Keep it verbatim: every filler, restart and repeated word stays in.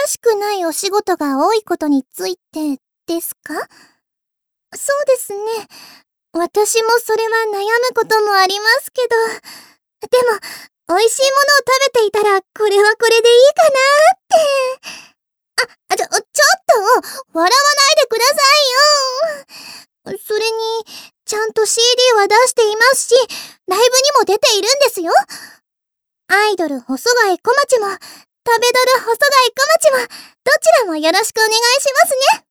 しくないお仕事が多いことについてですか？そうですね。私もそれは悩むこともありますけど、でも、美味しいものを食べていたら、これはこれでいいかなーって。あ、ちょ、ちょっと、笑わないでくださいよ。それに、ちゃんと シーディー は出していますし、ライブにも出ているんですよ。アイドル細貝小町も、食べドル細貝小町も、どちらもよろしくお願いしますね。